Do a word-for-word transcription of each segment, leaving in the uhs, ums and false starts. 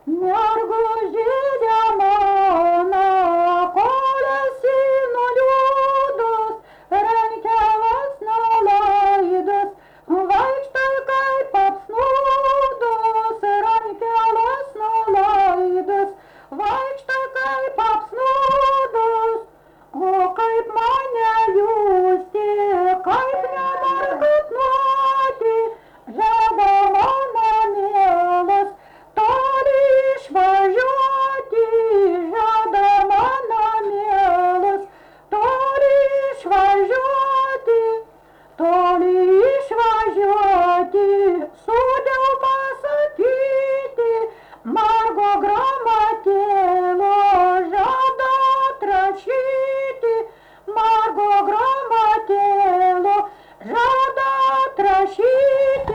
Mergužėlė mano, koliasi nuo liūdus, rankelas nuleidus, vaikštai kaip apsnūdus, rankelas nuleidus, vaikštai kaip apsnūdus, o kaip mane justi, kaip nemarkatnuoti, žada mano mielas, toli išvažiuoti, žada mano mielas, toli išvažiuoti, toli išvažiuoti, sudėl pasakyti, margo gramatėlo žada atrašyti, margo gramatėlo žada atrašyti.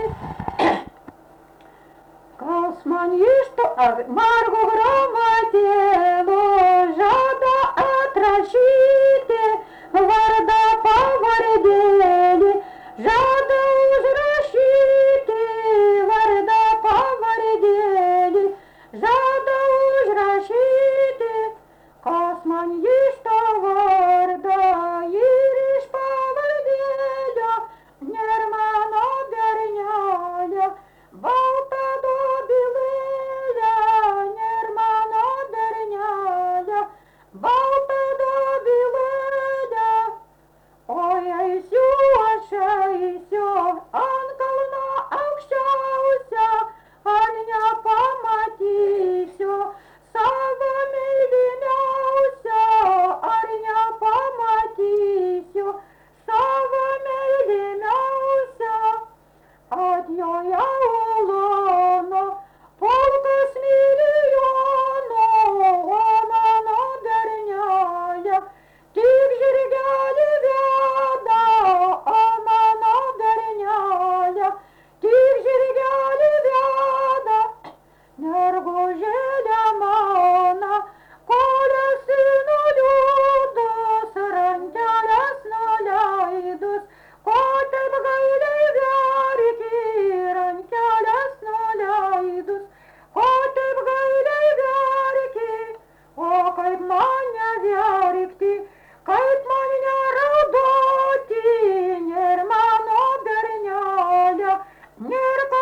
Kas man iš to, ar margo gramatėlo žada atrašyti, vardą pavardėlį žada užrašyti, vardą pavardėlį žada užrašyti. Kas man iš to vardą ir iš pavardėlio, nėr mano bernelė, balta dobilėlė, nėr mano bernelė, balta dobilėlė. Oi, eisiu, aš eisiu ant kalno aukščiausio, ar nepamatysiu savo mylimiausio, ar nepamatysiu savo mylimiausio. Atjoja ulono, polkas milijono, o mano bernelė tik žirgelį veda, o mano bernelė tik žirgelį veda. Mergužėlė mano, koliasi nuo liūdus, rankeles nuleidus, ko taip gailiai verki, rankeles nuleidus, ko taip gailiai verki, o kaip man neverkti, kaip man neraudoti, nėr mano bernelė, nėr